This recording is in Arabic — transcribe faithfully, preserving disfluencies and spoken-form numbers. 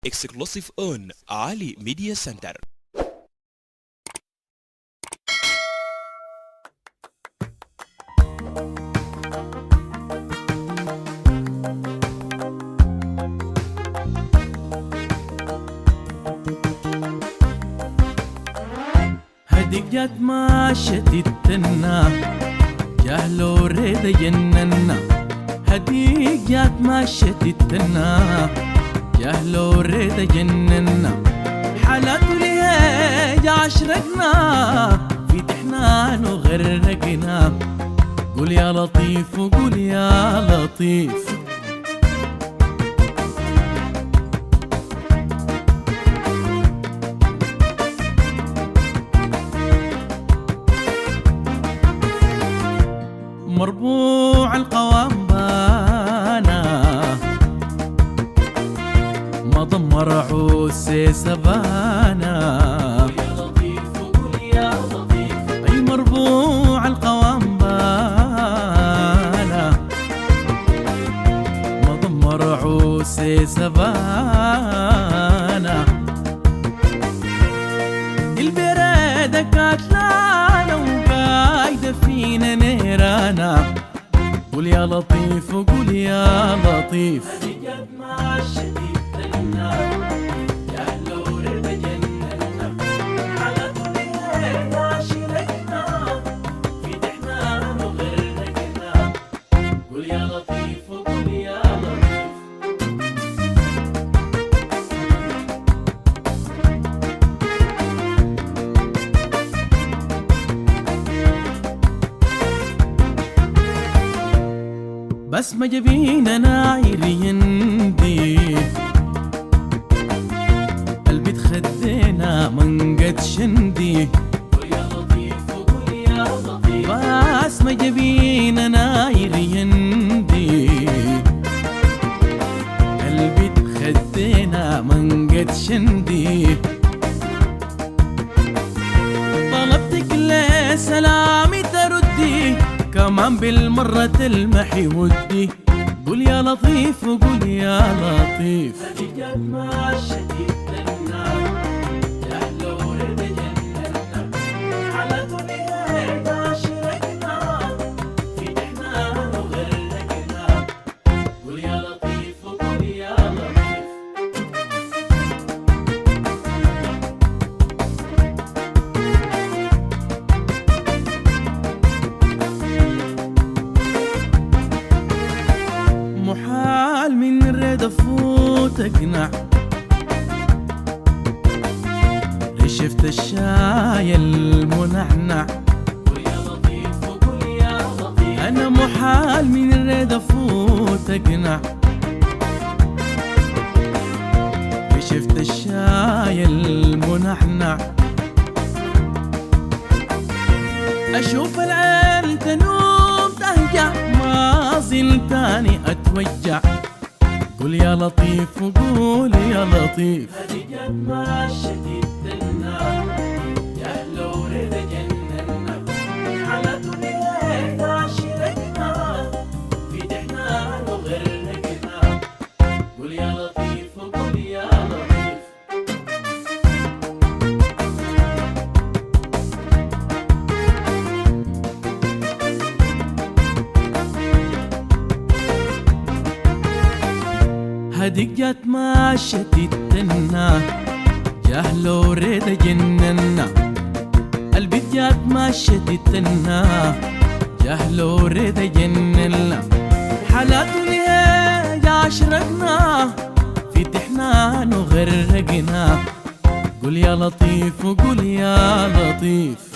Exclusive on Ali Media Center. هديك جات ما شتتنا جهل وريد جننا. هديك جات ما شتتنا جهل وريد جننا. حالات ليها عشرقنا في تحنان وغرقنا. قول يا لطيف وقول يا لطيف. مربوع القوام بانا ما ضمر عوسي سبانا. يا لطيف وقول يا لطيف. اي مربوع القوام بانا ما ضمر عوسي سبانا. البرادة كاتلانا وقايدة فينا نيرانا. قول يا لطيف وقول يا لطيف. هدي جد ما شتتنا جهل ورد جننا. حالات ليها عشرقنا في تحنان وغرقنا. قول يا لطيف وقول يا لطيف. بس ما جبينا ناير يندي. قلبي تخدينا من قد شندي. قول يا لطيف وقول يا لطيف. بس ما جبينا ناير يندي. قلبي تخدينا من قد شندي. طلبتك ليه سلامي تردي كمان بالمرة تلمحي ودي. قول يا لطيف وقول يا لطيف. هدي جد ما شتتنا جهل ورد جننا. حالات ليها عشرقنا في تحنان وغرقنا. قول يا لطيف وقول يا لطيف. محال من الرد افوت اقنع. شفت الشاي المنعنع. قول يا لطيف وقول يا لطيف. انا محال من الرد افوت اقنع. شفت الشاي المنعنع. اشوف العين تنوم تهجع ما زلتاني اتوجع. قول يا لطيف وقول يا لطيف. هدي جد ما شتتنا جهل ورد جننا. حالات ليها عشرقنا في تحنان وغرقنا. قول يا لطيف وقول يا لطيف. هديك جات ما شتتنا جهل وريد جننا. قلبي جات ما شتتنا جهل وريد جننا. حالات ليها عشرقنا في تحنان وغرقنا. قول يا لطيف وقول يا لطيف.